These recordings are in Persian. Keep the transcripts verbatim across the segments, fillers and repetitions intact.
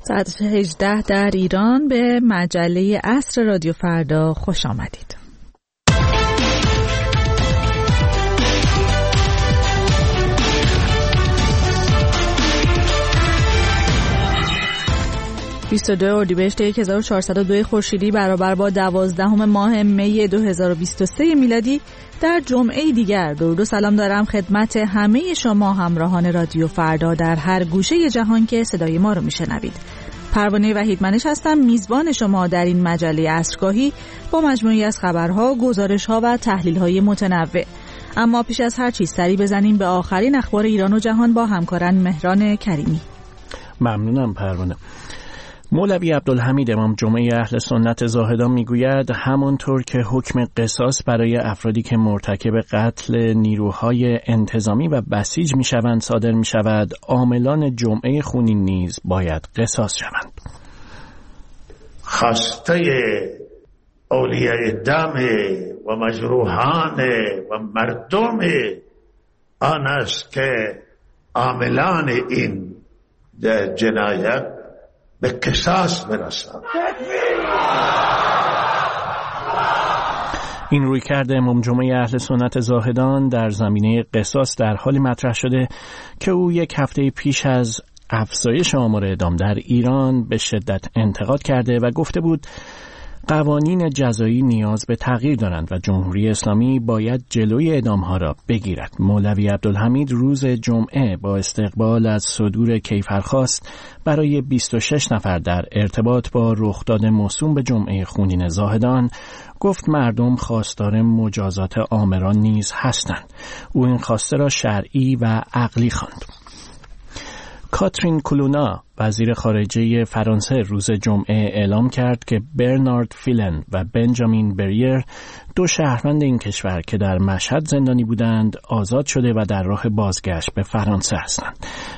ساعت هجده در ایران. به مجله عصر رادیو فردا خوش آمدید. بیست و دو اردیبهشت هزار و چهارصد و دو خورشیدی برابر با دوازدهم ماه می دو هزار و بیست و سه میلادی در جمعه دیگر. درود و سلام دارم خدمت همه شما همراهان رادیو فردا در هر گوشه جهان که صدای ما رو میشنوید. پروانه وحیدمنش هستم، میزبان شما در این مجله عصرگاهی با مجموعی از خبرها، گزارش‌ها و تحلیل‌های متنوع. اما پیش از هر چیز سری بزنیم به آخرین اخبار ایران و جهان با همکاران مهران کریمی. ممنونم پروانه. مولوی عبدالحمید امام جمعه اهل سنت زاهدان میگوید همانطور که حکم قصاص برای افرادی که مرتکب قتل نیروهای انتظامی و بسیج میشوند صادر میشود، عاملان جمعه خونین نیز باید قصاص شوند. خواسته اولیای دم و مجروحان و مردم آن است که عاملان این جنایت به قصاص برسند. این روی کرده امام جمعه اهل سنت زاهدان در زمینه قصاص در حالی مطرح شده که او یک هفته پیش از افزایش آمار اعدام در ایران به شدت انتقاد کرده و گفته بود قوانین جزایی نیاز به تغییر دارند و جمهوری اسلامی باید جلوی اعدام‌ها را بگیرد. مولوی عبدالحمید روز جمعه با استقبال از صدور کیفرخواست برای بیست و شش نفر در ارتباط با رخداد موسوم به جمعه خونین زاهدان گفت مردم خواستار مجازات آمران نیز هستند. او این خواسته را شرعی و عقلی خواند. کاترین کولونا وزیر خارجه فرانسه روز جمعه اعلام کرد که برنارد فیلن و بنجامین بریر دو شهروند این کشور که در مشهد زندانی بودند آزاد شده و در راه بازگشت به فرانسه هستند.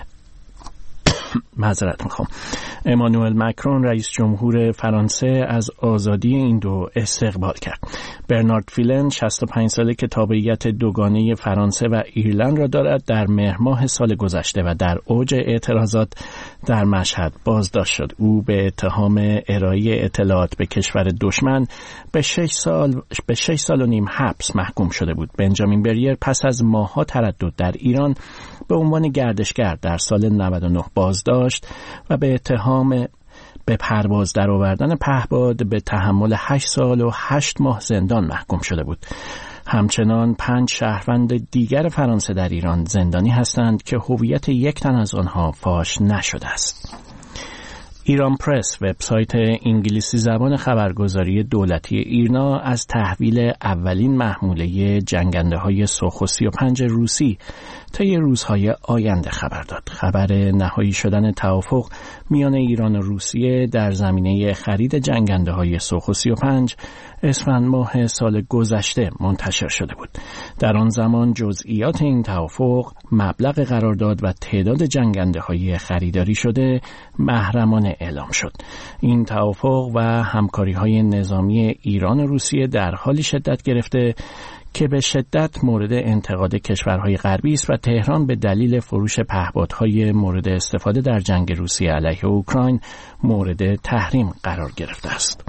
معذرت میخوام. امانوئل مکرون رئیس جمهور فرانسه از آزادی این دو استقبال کرد. برنارد فیلن شصت و پنج ساله که تابعیت دوگانه فرانسه و ایرلند را دارد در مهر ماه سال گذشته و در اوج اعتراضات در مشهد بازداشت شد. او به اتهام ارائه اطلاعات به کشور دشمن به شش سال به شش سال و نیم حبس محکوم شده بود. بنجامین بریر پس از ماه‌ها تردد در ایران به عنوان گردشگر در سال نود و نه بازداشت و به اتهام به پرواز درآوردن پهپاد به تحمل هشت سال و هشت ماه زندان محکوم شده بود. همچنان پنج شهروند دیگر فرانسه در ایران زندانی هستند که هویت یک تن از آنها فاش نشده است. ایران پرس، وبسایت انگلیسی زبان خبرگزاری دولتی ایرنا، از تحویل اولین محموله جنگنده‌های سوخو سی و پنج روسی طی روزهای آینده خبر داد. خبر نهایی شدن توافق میان ایران و روسیه در زمینه خرید جنگنده‌های سوخو سی و پنج اسفند ماه سال گذشته منتشر شده بود. در آن زمان جزئیات این توافق، مبلغ قرارداد و تعداد جنگنده‌های خریداری شده محرمانه اعلام شد. این توافق و همکاری‌های نظامی ایران و روسیه در حالی شدت گرفته که به شدت مورد انتقاد کشورهای غربی است و تهران به دلیل فروش پهپادهای مورد استفاده در جنگ روسیه علیه اوکراین مورد تحریم قرار گرفته است.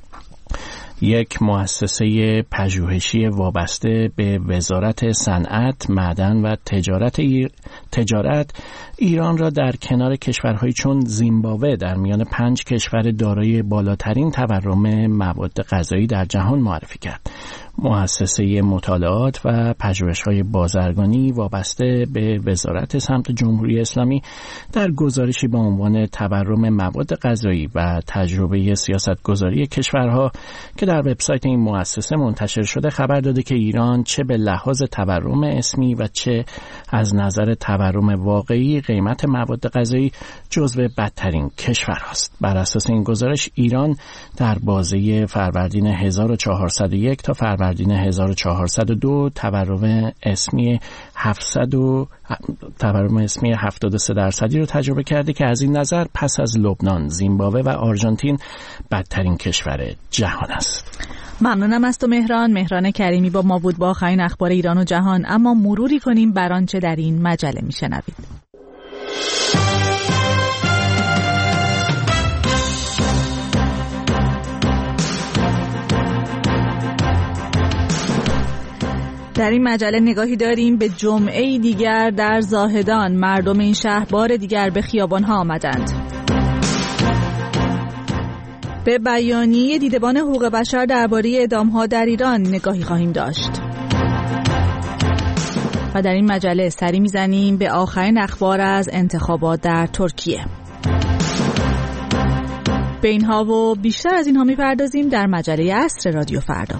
یک مؤسسه پژوهشی وابسته به وزارت صنعت، معدن و تجارت, ایر... تجارت ایران را در کنار کشورهای چون زیمبابوه در میان پنج کشور دارای بالاترین تورم مواد غذایی در جهان معرفی کرد. مؤسسه مطالعات و پژوهش‌های بازرگانی وابسته به وزارت سمت جمهوری اسلامی در گزارشی با عنوان تورم مواد غذایی و تجربه سیاستگذاری کشورها که در وبسایت این مؤسسه منتشر شده خبر داده که ایران چه به لحاظ تورم اسمی و چه از نظر تورم واقعی قیمت مواد غذایی جزو بدترین کشورهاست. بر اساس این گزارش ایران در بازه فروردین هزار و چهارصد و یک تا فروردین هزار و چهارصد و دو تورم اسمی هفتصد و تورم اسمی هفتاد و سه درصدی رو تجربه کرده که از این نظر پس از لبنان، زیمبابوه و آرژانتین بدترین کشور جهان است. ممنونم از تو مهران. مهران کریمی با ما بود با آخرین اخبار ایران و جهان. اما مروری کنیم بر آنچه در این مجله میشنوید. در این مجله نگاهی داریم به جمعه دیگر در زاهدان. مردم این شهر بار دیگر به خیابان‌ها آمدند. به بیانیه دیدبان حقوق بشر درباره اعدام‌ها در ایران نگاهی خواهیم داشت. و در این مجله سری میزنیم به آخرین اخبار از انتخابات در ترکیه. به اینها و بیشتر از اینها میپردازیم در مجله عصر رادیو فردا.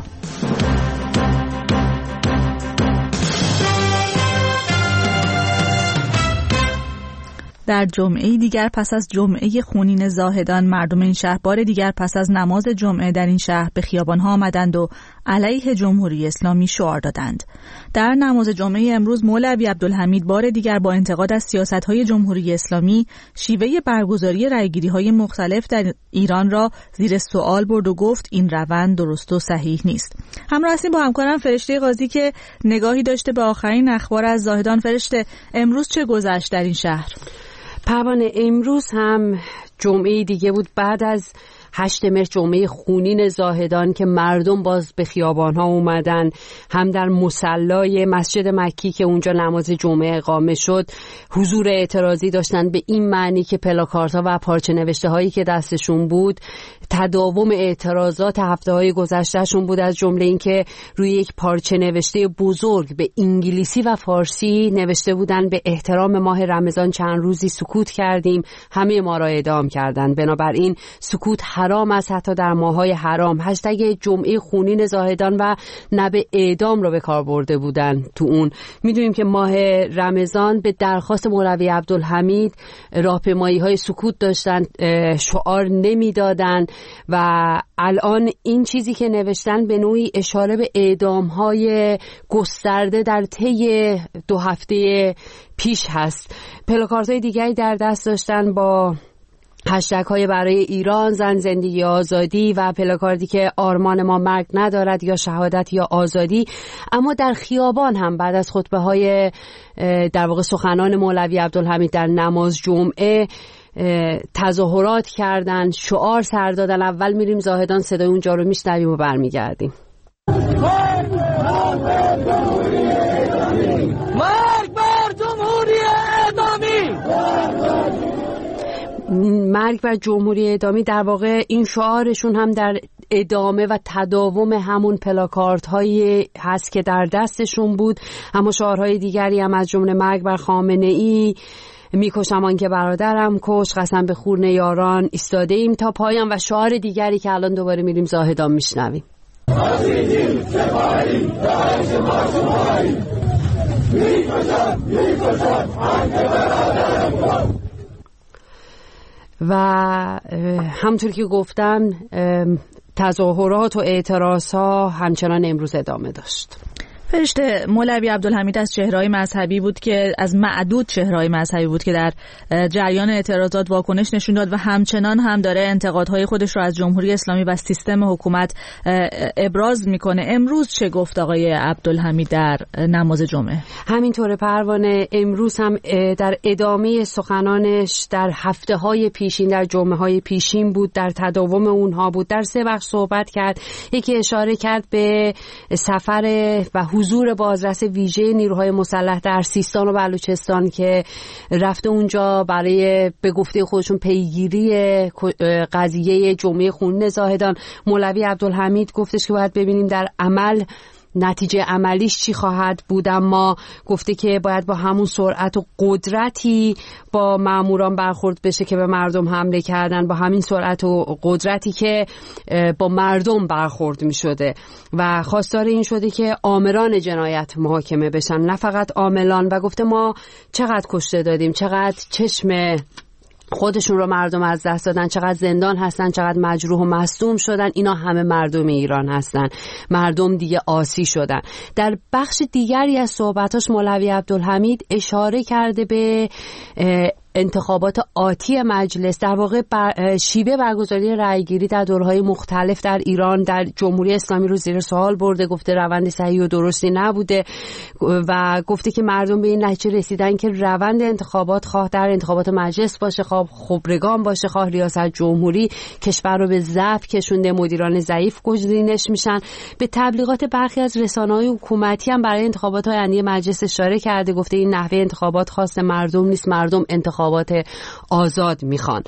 در جمعه دیگر پس از جمعه خونین زاهدان، مردم این شهر بار دیگر پس از نماز جمعه در این شهر به خیابان‌ها آمدند و علیه جمهوری اسلامی شعار دادند. در نماز جمعه امروز مولوی عبدالحمید بار دیگر با انتقاد از سیاست‌های جمهوری اسلامی شیوه برگزاری رأیگیری‌های مختلف در ایران را زیر سوال برد و گفت این روند درست و صحیح نیست. همراه هستیم با همکارم فرشته قاضی که نگاهی داشته به آخرین اخبار از زاهدان. فرشته، امروز چه گذشت در این شهر؟ پروانه، امروز هم جمعه دیگه بود بعد از هشتم مهر، جمعه خونین زاهدان که مردم باز به خیابان‌ها اومدن. هم در مصلای مسجد مکی که اونجا نماز جمعه اقامه شد حضور اعتراضی داشتن، به این معنی که پلاکاردها و پارچه نوشته هایی که دستشون بود تداوم اعتراضات هفته‌های گذشتهشون بود، از جمله این که روی یک پارچه نوشته بزرگ به انگلیسی و فارسی نوشته بودن به احترام ماه رمضان چند روزی سکوت کردیم، همه ما را اعدام کردن، بنابراین سکوت حرام است حتی در ماهای حرام. هشتگ جمعه خونین زاهدان و نه به اعدام رو به کار برده بودن تو اون. میدونیم که ماه رمضان به درخواست مولوی عبدالحمید راهپیمایی های سکوت داشتن، شعار نمیدادن و الان این چیزی که نوشتن به نوعی اشاره به اعدام های گسترده در طی دو هفته پیش هست. پلاکاردهای دیگری در دست داشتن با هشتگ های برای ایران، زن، زندگی، آزادی و پلاکاردی که آرمان ما مرگ ندارد یا شهادت یا آزادی. اما در خیابان هم بعد از خطبه های در واقع سخنان مولوی عبدالحمید در نماز جمعه تظاهرات کردن، شعار سر دادن. اول میریم زاهدان، صدای اونجا رو میشنویم و برمیگردیم. مرگ بر جمهوری اسلامی، مرگ بر جمهوری اسلامی. در واقع این شعارشون هم در ادامه و تداوم همون پلاکاردهایی هست که در دستشون بود. اما شعارهای دیگری هم از جمله مرگ بر خامنه ای، میکشم آن که برادرم کش، قسم به خون یاران، ایستاده ایم تا پایان و شعار دیگری که الان دوباره میریم زاهدان میشنویم. و همونطور که گفتم تظاهرات و اعتراضها همچنان امروز ادامه داشت. فرشته، مولوی عبدالحمید از چهره‌های مذهبی بود که از معدود چهره‌های مذهبی بود که در جریان اعتراضات واکنش نشون داد و همچنان هم داره انتقادهای خودش رو از جمهوری اسلامی و سیستم حکومت ابراز میکنه. امروز چه گفت آقای عبدالحمید در نماز جمعه؟ همینطور پروانه، امروز هم در ادامه سخنانش در هفته‌های پیشین، در جمعه‌های پیشین بود، در تداوم اونها بود. در سه بخش صحبت کرد. یکی اشاره کرد به سفر و حضور بازرس ویژه نیروهای مسلح در سیستان و بلوچستان که رفته اونجا برای به گفته خودشون پیگیری قضیه جمعه خونین زاهدان. مولوی عبدالحمید گفتش که باید ببینیم در عمل نتیجه عملیش چی خواهد بود، اما گفته که باید با همون سرعت و قدرتی با ماموران برخورد بشه که به مردم حمله کردن، با همین سرعت و قدرتی که با مردم برخورد می شده و خواستار این شده که آمران جنایت محاکمه بشن، نه فقط عاملان. و گفته ما چقدر کشته دادیم، چقدر چشم خودشون رو مردم از دست دادن، چقدر زندان هستن، چقدر مجروح و مصدوم شدن، اینا همه مردم ایران هستن. مردم دیگه عاصی شدن. در بخش دیگری از صحبتاش مولوی عبدالحمید اشاره کرده به انتخابات آتی مجلس، در واقع بر شیوه برگزاری رأیگیری در دورهای مختلف در ایران در جمهوری اسلامی رو زیر سوال برده، گفته روند صحیح و درستی نبوده و گفته که مردم به این نتیجه رسیدن که روند انتخابات، خواه در انتخابات مجلس باشه، خواه خبرگان باشه، خواه ریاست جمهوری، کشور رو به ضعف کشونده، مدیران ضعیف گزینش میشن. به تبلیغات برخی از رسانه‌های حکومتی هم برای انتخابات آینده مجلس اشاره کرده، گفته این نحوه انتخابات خاص مردم نیست، مردم انتخابات آزاد میخوان.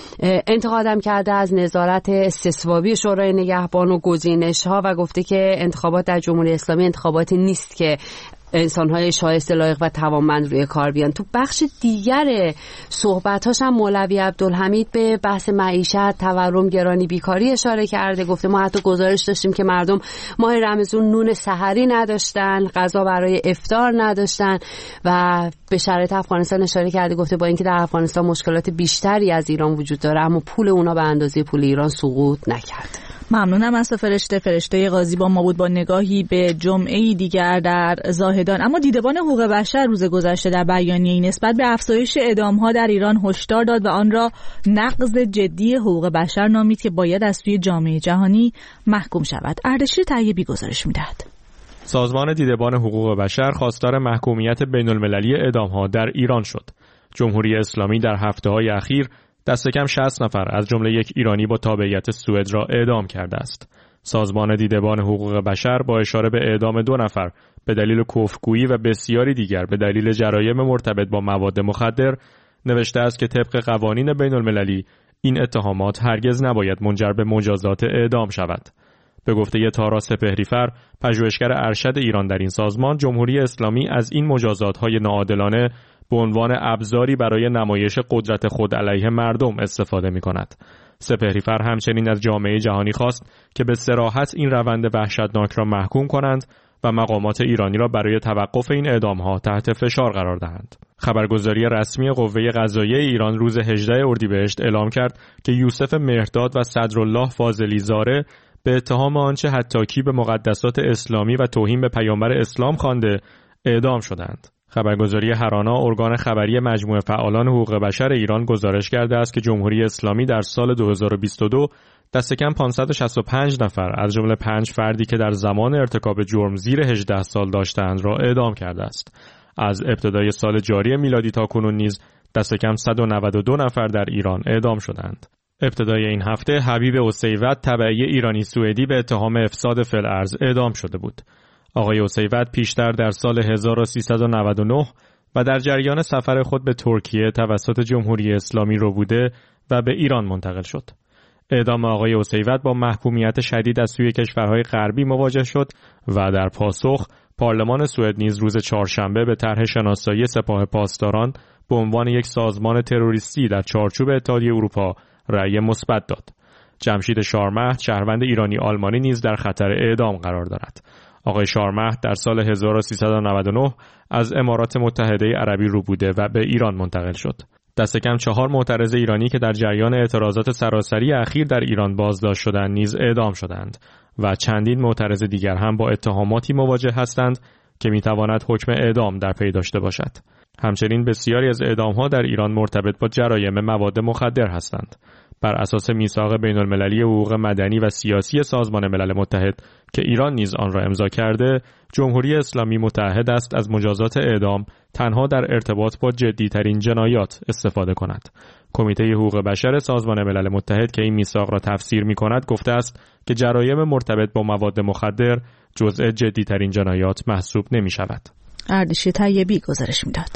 انتقادم کرده از نظارت استثوابی شورای نگهبان و گزینش‌ها و گفته که انتخابات در جمهوری اسلامی انتخاباتی نیست که انسان‌های شایسته، لایق و توانمند روی کار بیان. تو بخش دیگر صحبت‌هاش هم مولوی عبدالحمید به بحث معیشت، تورم، گرانی، بیکاری اشاره کرده. گفته ما حتی گزارش داشتیم که مردم ماه رمضان نون سحری نداشتن، غذا برای افطار نداشتن و به شرایط افغانستان اشاره کرده. گفته با اینکه در افغانستان مشکلات بیشتری از ایران وجود داره اما پول اونا به اندازه پول ایران سقوط نکرده. ممنونم از فرشته. فرشته قاضی با ما بود با نگاهی به جمعه دیگر در زاهدان. اما دیدبان حقوق بشر روز گذشته در بیانیه‌ای نسبت به افزایش اعدام‌ها در ایران هشدار داد و آن را نقض جدی حقوق بشر نامید که باید از سوی جامعه جهانی محکوم شود. اردشیر طیبی گزارش می‌دهد. سازمان دیدبان حقوق بشر خواستار محکومیت بین‌المللی اعدام‌ها در ایران شد. جمهوری اسلامی در هفته‌های اخیر دست کم شصت نفر از جمله یک ایرانی با تابعیت سوئد را اعدام کرده است. سازمان دیدبان حقوق بشر با اشاره به اعدام دو نفر به دلیل کفرگویی و بسیاری دیگر به دلیل جرایم مرتبط با مواد مخدر نوشته است که طبق قوانین بین المللی این اتهامات هرگز نباید منجر به مجازات اعدام شود. به گفته تارا سپهریفر، پژوهشگر ارشد ایران در این سازمان، جمهوری اسلامی از این مجازات‌های ناعادلانه به عنوان ابزاری برای نمایش قدرت خود علیه مردم استفاده می‌کند. سپهریفر همچنین از جامعه جهانی خواست که به صراحت این روند وحشتناک را محکوم کنند و مقامات ایرانی را برای توقف این اعدام‌ها تحت فشار قرار دهند. خبرگزاری رسمی قوه قضاییه ایران روز هجدهم اردیبهشت اعلام کرد که یوسف مهرداد و صدرالله فاضلی زاره به اتهام آنچه حطاکی به مقدسات اسلامی و توهین به پیامبر اسلام خوانده اعدام شدند. خبرگزاری هرانا، ارگان خبری مجموعه فعالان حقوق بشر ایران، گزارش کرده است که جمهوری اسلامی در سال دو هزار و بیست و دو دست کم پانصد و شصت و پنج نفر از جمله پنج فردی که در زمان ارتکاب جرم زیر هجده سال داشتند را اعدام کرده است. از ابتدای سال جاری میلادی تا کنون نیز دست کم صد و نود و دو نفر در ایران اعدام شدند. ابتدای این هفته حبیب اسیوط، تبعی ایرانی سوئدی، به اتهام افساد فی‌الارض اعدام شده بود. آقای اسیوط پیشتر در سال هزار و سیصد و نود و نه و در جریان سفر خود به ترکیه توسط جمهوری اسلامی رو بوده و به ایران منتقل شد. اعدام آقای اسیوط با محکومیت شدید از سوی کشورهای غربی مواجه شد و در پاسخ پارلمان سوئد نیز روز چهارشنبه به طرح شناسایی سپاه پاسداران به عنوان یک سازمان تروریستی در چارچوب اتحادیه اروپا رأی مثبت داد. جمشید شارمهد، شهروند ایرانی آلمانی، نیز در خطر اعدام قرار دارد. آقای شارمهد در سال هزار و سیصد و نود و نه از امارات متحده عربی رو بوده و به ایران منتقل شد. دست کم چهار معترض ایرانی که در جریان اعتراضات سراسری اخیر در ایران بازداشت شدند نیز اعدام شدند و چندین معترض دیگر هم با اتهاماتی مواجه هستند که میتواند حکم اعدام در پی داشته باشد. همچنین بسیاری از اعدام‌ها در ایران مرتبط با جرایم مواد مخدر هستند. بر اساس میثاق بین‌المللی حقوق مدنی و سیاسی سازمان ملل متحد که ایران نیز آن را امضا کرده، جمهوری اسلامی متعهد است از مجازات اعدام تنها در ارتباط با جدی‌ترین جنایات استفاده کند. کمیته حقوق بشر سازمان ملل متحد که این میثاق را تفسیر می‌کند گفته است که جرایم مرتبط با مواد مخدر جزء جدی‌ترین جنایات محسوب نمی‌شود. اردشیر طیبی گزارش می‌داد.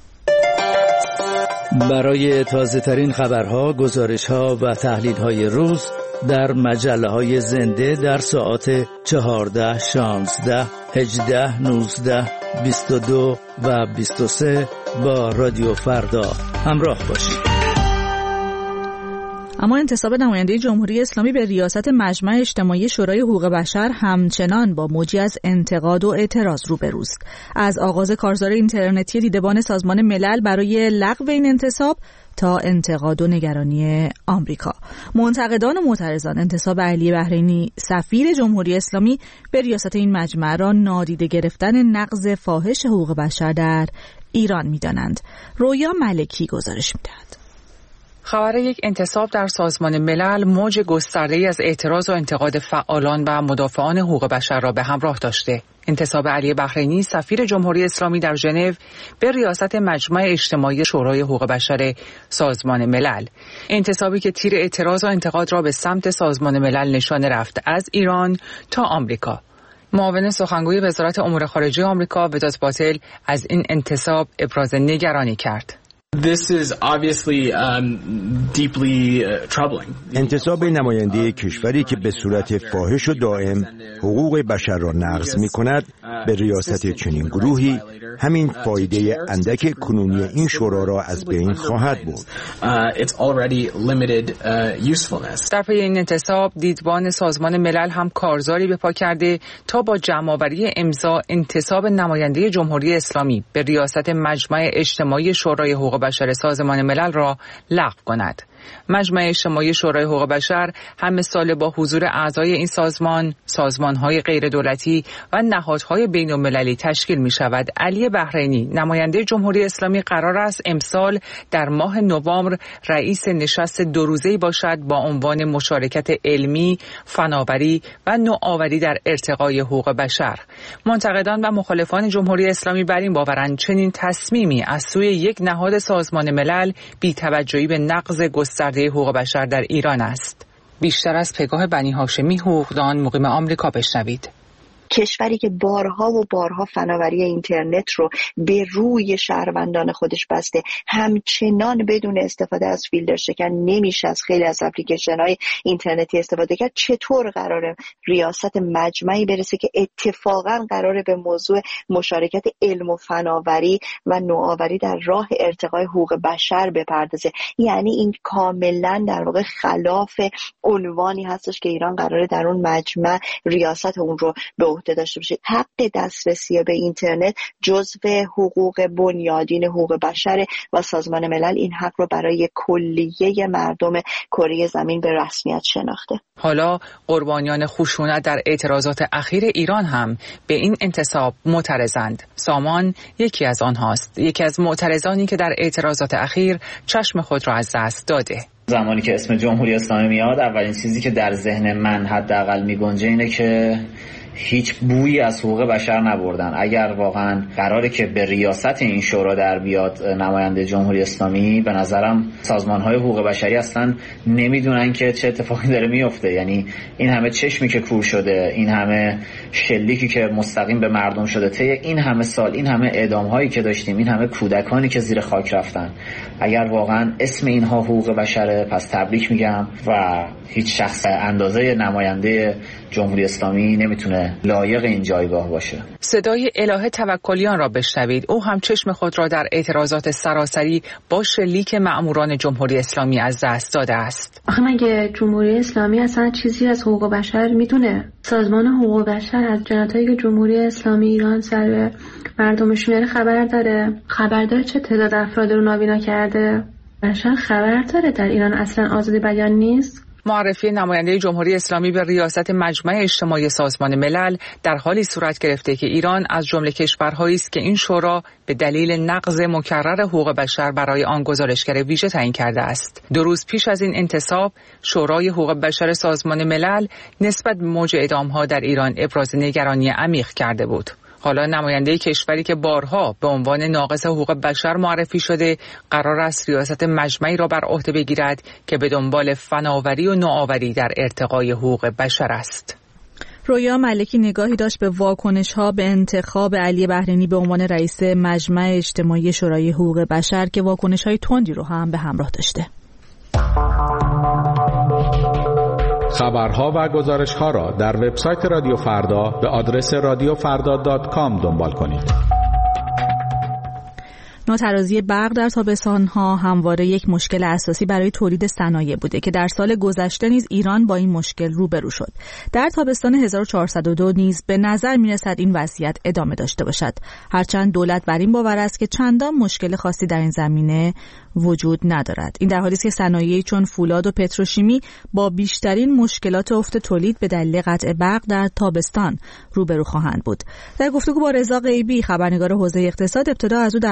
برای تازه‌ترین خبرها، گزارش‌ها و تحلیل‌های روز در مجله‌های زنده در ساعات چهارده، شانزده، هجده، نوزده، بیست و دو و بیست و سه با رادیو فردا همراه باشید. اما انتصاب نماینده جمهوری اسلامی به ریاست مجمع اجتماعی شورای حقوق بشر همچنان با موجی از انتقاد و اعتراض روبروست. از آغاز کارزار اینترنتی دیدبان سازمان ملل برای لغو این انتصاب تا انتقاد و نگرانی آمریکا، منتقدان و معترضان انتصاب علی بحرینی سفیر جمهوری اسلامی به ریاست این مجمع را نادیده گرفتن نقض فاحش حقوق بشر در ایران می‌دانند. رویا ملکی گزارش می‌دهد. خبر یک انتصاب در سازمان ملل موج گسترده‌ای از اعتراض و انتقاد فعالان و مدافعان حقوق بشر را به همراه داشته. انتصاب علی بحرینی سفیر جمهوری اسلامی در ژنو به ریاست مجمع اجتماعی شورای حقوق بشر سازمان ملل، انتصابی که تیر اعتراض و انتقاد را به سمت سازمان ملل نشانه رفت از ایران تا آمریکا. معاون سخنگوی وزارت امور خارجه آمریکا وداد پاتل از این انتصاب ابراز نگرانی کرد. This is obviously um, deeply uh, troubling. انتصاب نماینده کشوری که به صورت فاحش و دائم حقوق بشر را نقض می کند به ریاست چنین گروهی همین فایده اندک کنونی این شورا را از بین خواهد برد. در پی این انتصاب دیدبان سازمان ملل هم کارزاری به پا کرده تا با جمع‌آوری امضا انتصاب نماینده جمهوری اسلامی به ریاست مجمع اجتماعی شورای حقوق بشر سازمان ملل را لغو کند. مجمع اجتماعی شورای حقوق بشر همه ساله با حضور اعضای این سازمان، سازمان‌های غیردولتی و نهادهای بین‌المللی تشکیل می‌شود. علی بحرینی نماینده جمهوری اسلامی قرار است امسال در ماه نوامبر رئیس نشست دو روزه‌ای باشد با عنوان مشارکت علمی، فناوری و نوآوری در ارتقای حقوق بشر. منتقدان و مخالفان جمهوری اسلامی بر این باورند چنین تصمیمی از سوی یک نهاد سازمان ملل بی‌توجهی به نقض گسترده حقوق بشر در ایران است. بیشتر از پگاه بنی هاشمی حقوقدان مقیم آمریکا بشنوید. کشوری که بارها و بارها فناوری اینترنت رو به روی شهروندان خودش بسته، همچنان بدون استفاده از فیلتر شکن نمیشه از خیلی از اپلیکیشن‌های اینترنتی استفاده کرد. چطور قراره ریاست مجمعی برسه که اتفاقا قراره به موضوع مشارکت علم و فناوری و نوآوری در راه ارتقای حقوق بشر بپردازه؟ یعنی این کاملا در واقع خلاف عنوانی هستش که ایران قراره در اون مجمع ریاست اون رو به عهده داشته باشید. حق دسترسی به اینترنت جزو حقوق بنیادین حقوق بشر و سازمان ملل این حق رو برای کلیه مردم کره زمین به رسمیت شناخته. حالا قربانیان خشونت در اعتراضات اخیر ایران هم به این انتصاب معترضند. سامان یکی از آنهاست، یکی از معترضانی که در اعتراضات اخیر چشم خود را از دست داده. زمانی که اسم جمهوری اسلامی میاد، اولین چیزی که در ذهن من حداقل میگنجه اینه که هیچ بویی از حقوق بشر نبردن. اگر واقعا قراره که به ریاست این شورا در بیاد نماینده جمهوری اسلامی، به نظرم سازمان‌های حقوق بشری اصلا نمیدونن که چه اتفاقی داره میفته. یعنی این همه چشمی که کور شده، این همه شلیکی که مستقیم به مردم شده طی این همه سال، این همه اعدام‌هایی که داشتیم، این همه کودکانی که زیر خاک رفتن، اگر واقعا اسم اینها حقوق بشره، پس تبریک میگم و هیچ شخص اندازه نماینده جمهوری اسلامی نمیتونه لایق این جایگاه باشه. صدای الهه توکلیان را بشنوید. او هم چشم خود را در اعتراضات سراسری با شلیک مأموران جمهوری اسلامی از دست داده است. آخه مگه جمهوری اسلامی اصلا چیزی از حقوق بشر میدونه؟ سازمان حقوق بشر از جنایتایی که جمهوری اسلامی ایران سر مردمش میاره خبر داره؟ خبر داره چه تعداد افراد رو نابینا کرده؟ بشر خبر داره در ایران اصلا آزادی بیان نیست؟ معرفی نماینده جمهوری اسلامی به ریاست مجمع اجتماعی سازمان ملل در حالی صورت گرفته که ایران از جمله کشورهایی است که این شورا به دلیل نقض مکرر حقوق بشر برای آن گزارشگر ویژه تعیین کرده است. دو روز پیش از این انتصاب، شورای حقوق بشر سازمان ملل نسبت به موج اعدام‌ها در ایران ابراز نگرانی عمیق کرده بود. حالا نماینده کشوری که بارها به عنوان ناقض حقوق بشر معرفی شده، قرار است ریاست مجمعی را بر عهده بگیرد که به دنبال فناوری و نوآوری در ارتقای حقوق بشر است. رویا ملکی نگاهی داشت به واکنش‌ها به انتخاب علی بحرینی به عنوان رئیس مجمع اجتماعی شورای حقوق بشر که واکنش‌های تندی رو هم به همراه داشته. خبرها و گزارش‌ها را در وبسایت رادیو فردا به آدرس رادیو فردا دات کام دنبال کنید. ناترازی برق در تابستان‌ها همواره یک مشکل اساسی برای تولید صنایع بوده که در سال گذشته نیز ایران با این مشکل روبرو شد. در تابستان هزار و چهارصد و دو نیز به نظر می‌رسد این وضعیت ادامه داشته باشد. هرچند دولت بر این باور است که چندان مشکل خاصی در این زمینه وجود ندارد. این در حالی است که صنایعی چون فولاد و پتروشیمی با بیشترین مشکلات افت تولید به دلیل قطع برق در تابستان روبرو خواهند بود. در گفتگو با رضا غیبی، خبرنگار حوزه اقتصاد، ابتدا از او درباره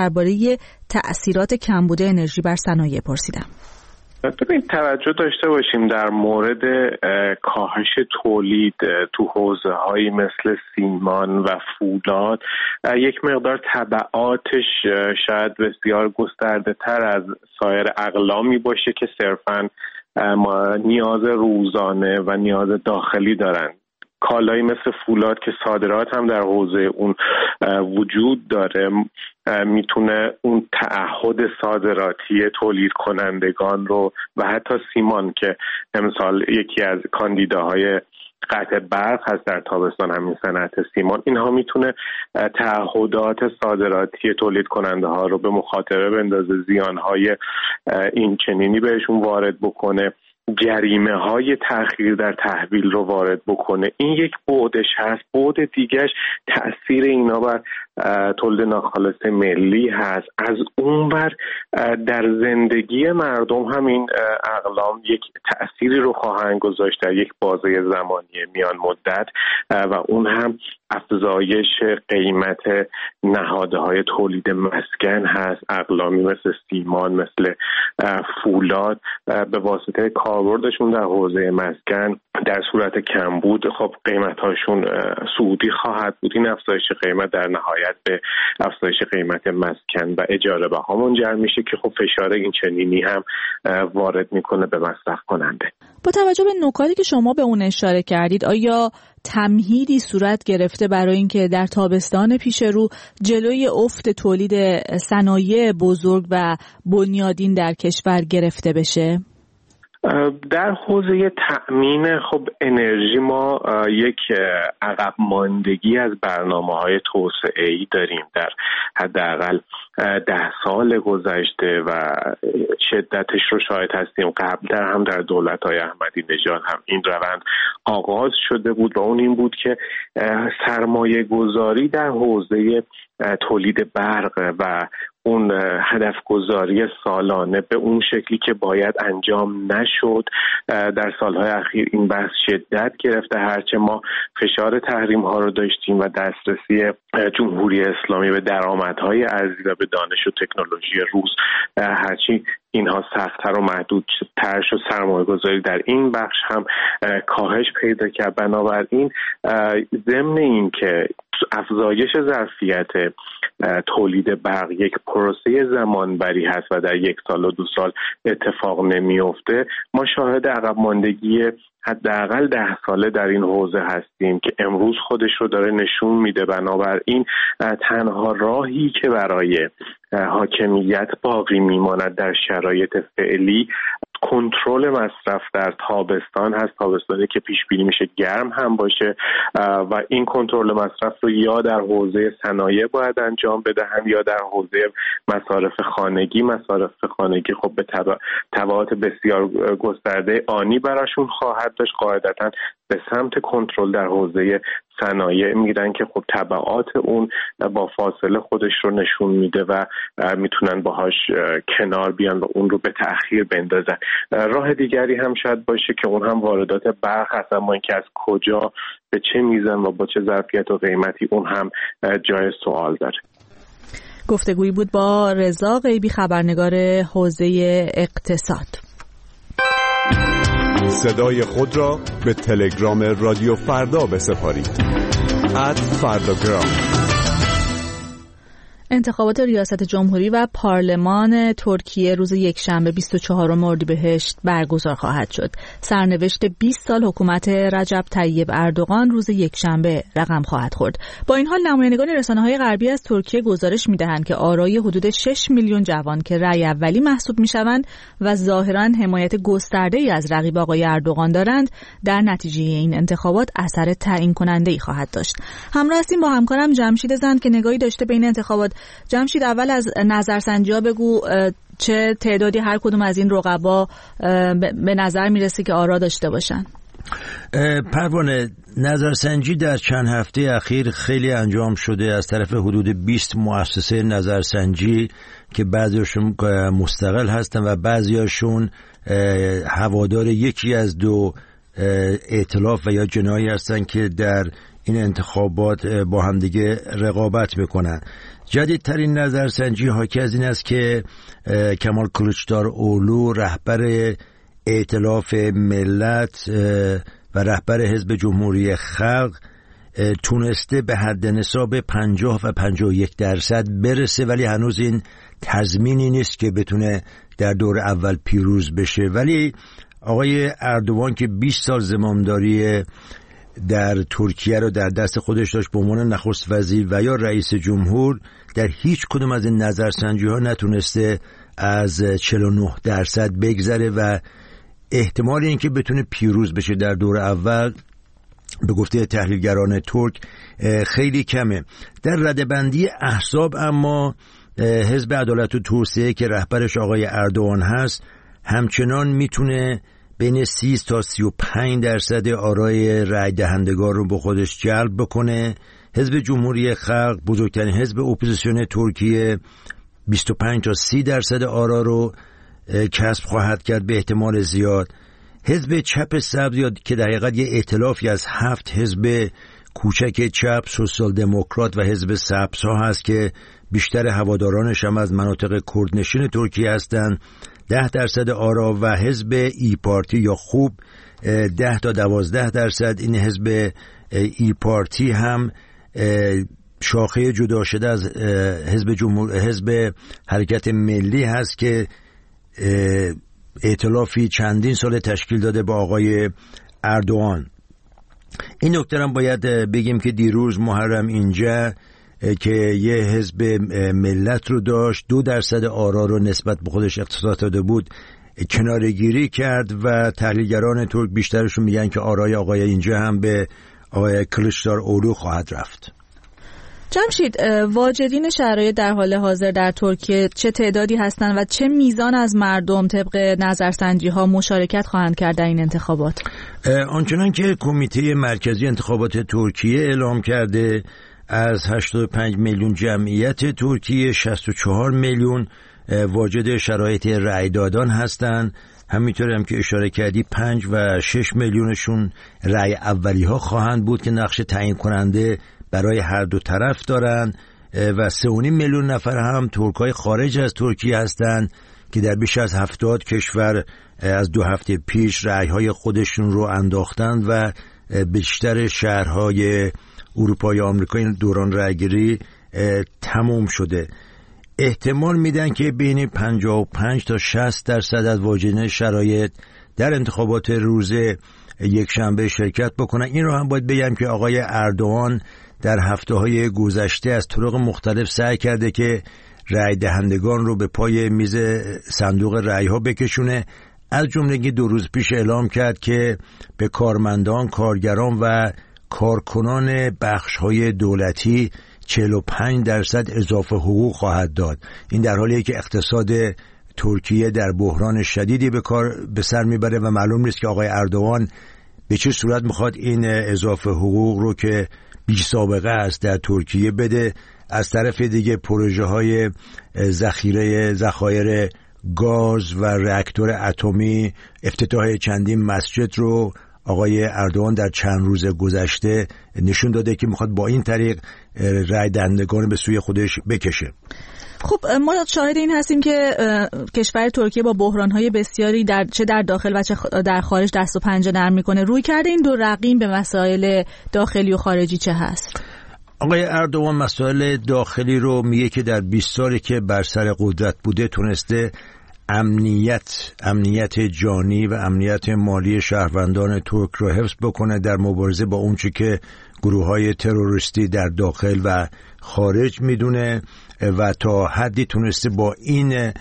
درباره تأثیرات کمبود انرژی بر صنایع پرسیدم. ببین توجه داشته باشیم در مورد کاهش تولید تو حوزه‌هایی مثل سیمان و فولاد یک مقدار تبعاتش شاید بسیار گسترده تر از سایر اقلامی باشه که صرفاً ما نیاز روزانه و نیاز داخلی دارن. کالایی مثل فولاد که صادرات هم در حوزه اون وجود داره میتونه اون تعهد صادراتی تولید کنندگان رو و حتی سیمان که امسال یکی از کاندیداهای قطع برق هست در تابستان همین صنعت سیمان، اینها میتونه تعهدات صادراتی تولید کننده ها رو به مخاطره بندازه، زیانهای این چنینی بهشون وارد بکنه، جریمه های تأخیر در تحویل رو وارد بکنه. این یک بعدش هست. بعد دیگرش تأثیر اینا بر تولید ناخالص ملی هست. از اون بر در زندگی مردم همین اقلام یک تأثیری رو خواهند گذاشت در یک بازه زمانی میان مدت و اون هم افزایش قیمت نهادهای تولید مسکن هست. اقلامی مثل سیمان، مثل فولاد به واسطه کاربردشون در حوزه مسکن در صورت کمبود خب قیمت‌هاشون صعودی خواهد بود. این افزایش قیمت در نهایت به افزایش قیمت مسکن و اجاره بها منجر میشه که خب فشار این چنینی هم وارد میکنه به مصرف کننده. با توجه به نکاتی که شما به اون اشاره کردید، آیا تمهیدی صورت گرفته برای اینکه در تابستان پیش رو جلوی افت تولید صنایع بزرگ و بنیادین در کشور گرفته بشه؟ در حوزه تأمین خب انرژی ما یک عقب ماندگی از برنامه‌های توسعه‌ای داریم. در حداقل ده سال گذشته و شدتش رو شاهد هستیم. قبل‌تر هم در دولت‌های احمدی نژاد هم این روند آغاز شده بود و اون این بود که سرمایه گذاری در حوزه تولید برق و اون هدف گذاری سالانه به اون شکلی که باید انجام نشد. در سالهای اخیر این بحث شدت گرفته، هرچه ما فشار تحریم ها رو داشتیم و دسترسی جمهوری اسلامی به درآمدهای ارزی و به دانش و تکنولوژی روز هرچی اینها سخت‌تر و محدودتر شد، سرمایه گذاری در این بخش هم کاهش پیدا کرد. بنابراین ضمن این که افزایش ظرفیت تولید برق یک پروسه زمانبری هست و در یک سال و دو سال اتفاق نمیفته، ما شاهد عقب ماندگی حداقل ده ساله در این حوزه هستیم که امروز خودش رو داره نشون میده. بنابراین تنها راهی که برای حاکمیت باقی میماند در شرایط فعلی کنترل مصرف در تابستان هست. تابستانی که پیش بینی میشه گرم هم باشه و این کنترل مصرف رو یا در حوزه صنایع باید انجام بدهند یا در حوزه مصارف خانگی. مصارف خانگی خب به تبعات بسیار گسترده آنی براشون خواهد داشت. قاعدتاً به سمت کنترل در حوزه صنایع میرن که خب تبعات اون با فاصله خودش رو نشون میده و میتونن باهاش کنار بیان و اون رو به تأخیر بندازن. راه دیگری هم شاید باشه که اون هم واردات برق هست، اما اینکه از کجا به چه میزان و با چه ظرفیت و قیمتی اون هم جای سوال داره. گفتگویی بود با رضا غیبی، خبرنگار حوزه اقتصاد. صدای خود را به تلگرام رادیو فردا بسپارید. ات فرداگرام. انتخابات ریاست جمهوری و پارلمان ترکیه روز یکشنبه بیست و چهارم اردیبهشت برگزار خواهد شد. سرنوشت بیست سال حکومت رجب طیب اردوغان روز یکشنبه رقم خواهد خورد. با این حال نمایندگان رسانه‌های غربی از ترکیه گزارش می‌دهند که آرای حدود شش میلیون جوان که رأی اولی محسوب می‌شوند و ظاهراً حمایت گسترده‌ای از رقیب آقای اردوغان دارند، در نتیجه این انتخابات اثر تعیین کننده‌ای خواهد داشت. همراه هستیم با همکارم جمشید زند که نگاهی داشته بین انتخابات. جمشید، اول از نظرسنجی‌ها بگو چه تعدادی هر کدوم از این رقبا به نظر میرسه که آرا داشته باشن؟ پروانه، نظرسنجی در چند هفته اخیر خیلی انجام شده از طرف حدود بیست مؤسسه نظرسنجی که بعضیاشون مستقل هستن و بعضیاشون هوادار یکی از دو ائتلاف و یا جناحی هستن که در این انتخابات با همدیگه رقابت میکنن. جدیدترین نظرسنجی حاکی از این است که کمال کلوچداراولو رهبر ائتلاف ملت و رهبر حزب جمهوری خلق تونسته به حد نصاب پنجاه و پنجاه و یک درصد برسه، ولی هنوز این تضمینی نیست که بتونه در دور اول پیروز بشه. ولی آقای اردوان که بیست سال زمامداری در ترکیه رو در دست خودش داشت به عنوان نخست وزیر و یا رئیس جمهور، در هیچ کدوم از این نظرسنجی ها نتونسته از چهل و نه درصد بگذره و احتمال این که بتونه پیروز بشه در دور اول به گفته تحلیلگران ترک خیلی کمه. در ردبندی احزاب اما حزب عدالت و توسعه که رهبرش آقای اردوان هست همچنان میتونه بین سی تا سی و پنج درصد آرای رای دهندگان رو به خودش جلب بکنه. حزب جمهوری خلق بزرگترین حزب اپوزیسیون ترکیه بیست و پنج تا سی درصد آرا رو کسب خواهد کرد به احتمال زیاد. حزب چپ سبز که در حقیقت یه ائتلافی از هفت حزب کوچک چپ، سوسیال دموکرات و حزب سبزها هست که بیشتر هوادارانش هم از مناطق کردنشین ترکیه هستند، ده درصد آرا و حزب ای پارتی یا خوب ده تا دوازده درصد. این حزب ای پارتی هم شاخه جدا شده از حزب جمهور حزب حرکت ملی هست که ائتلافی چندین سال تشکیل داده با آقای اردوان. این نکته هم باید بگیم که دیروز محرم اینجا که یه حزب ملت رو داشت دو درصد آرا رو نسبت به خودش اختصاص داده بود کنارگیری کرد و تحلیلگران ترک بیشترشون میگن که آرای آقای اینجا هم به آقای کلوچداراولو خواهد رفت. جمشید، واجدین شرایط در حال حاضر در ترکیه چه تعدادی هستند و چه میزان از مردم طبق نظرسنجی ها مشارکت خواهند کرد در این انتخابات؟ آنچنان که کمیته مرکزی انتخابات ترکیه اعلام کرده از هشتاد و پنج میلیون جمعیت ترکیه شصت و چهار میلیون واجد شرایط رأی دادن هستند. همینطور هم که اشاره کردی پنج و شش میلیونشون رأی اولی ها خواهند بود که نقش تعیین کننده برای هر دو طرف دارن و سه و نیم میلیون نفر هم ترکای خارج از ترکیه هستند که در بیش از هفتاد کشور از دو هفته پیش رأی‌های خودشون رو انداختند و بیشتر شهرهای اروپا یا آمریکا این دوران رأیگیری تموم شده. احتمال میدن که بین پنجاه و پنج تا شصت درصد از واجدین شرایط در انتخابات روز یک شنبه شرکت بکنن. این رو هم باید بگم که آقای اردوان در هفته‌های گذشته از طرق مختلف سعی کرده که رای دهندگان رو به پای میز صندوق رای‌ها بکشونه. از جمله دو روز پیش اعلام کرد که به کارمندان، کارگران و کارکنان بخش‌های دولتی چهل و پنج درصد اضافه حقوق خواهد داد. این در حالیه که اقتصاد ترکیه در بحران شدیدی به کار به سر میبره و معلوم نیست که آقای اردوان به چه صورت میخواد این اضافه حقوق رو که بی سابقه است در ترکیه بده. از طرف دیگه پروژه های ذخیره ذخایر گاز و راکتور اتمی، افتتاح چندین مسجد رو آقای اردوان در چند روز گذشته نشون داده که میخواد با این طریق رای دهندگان به سوی خودش بکشه. خب ما شاهد این هستیم که کشور ترکیه با بحران‌های بسیاری در چه در داخل و چه در خارج دست و پنجه نرم میکنه. روی کرده این دو رقیب به مسائل داخلی و خارجی چه هست؟ آقای اردوان مسائل داخلی رو میگه که در بیست سالی که بر سر قدرت بوده تونسته امنیت امنیت جانی و امنیت مالی شهروندان ترک رو حفظ بکنه در مبارزه با اون چی که گروه‌های تروریستی در داخل و خارج میدونه و تا حدی تونسته با این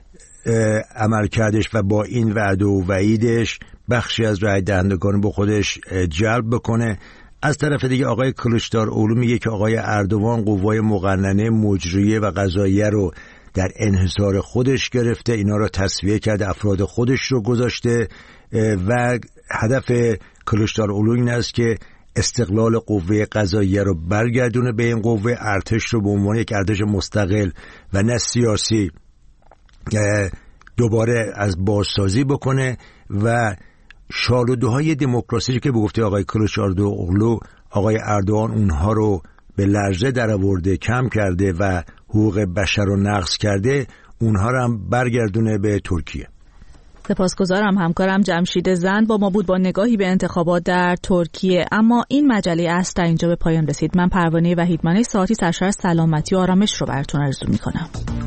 عملکردش و با این وعده و وعیدش بخشی از رای دهندگان به خودش جلب بکنه. از طرف دیگه آقای کلوچداراولو میگه که آقای اردوان قوای مقننه مجریه و قضاییه رو در انحصار خودش گرفته، اینا رو تصفیه کرده، افراد خودش رو گذاشته و هدف کلوچداراولو این است که استقلال قوه قضاییه رو برگردونه به این قوه، ارتش رو به عنوان یک ارتش مستقل و نه سیاسی دوباره از بازسازی بکنه و شالوده‌های دموکراسی که به گفته آقای کلوچداراولو آقای اردوغان اونها رو به لرزه درآورده، کم کرده و حقوق بشر رو نقض کرده، اونها رو هم برگردونه به ترکیه. سپاسگزارم. همکارم جمشید زند با ما بود با نگاهی به انتخابات در ترکیه. اما این مجله اصل در اینجا به پایان رسید. من پروانه وحیدمانی ساعتی سرشار سلامتی و آرامش رو براتون آرزو میکنم.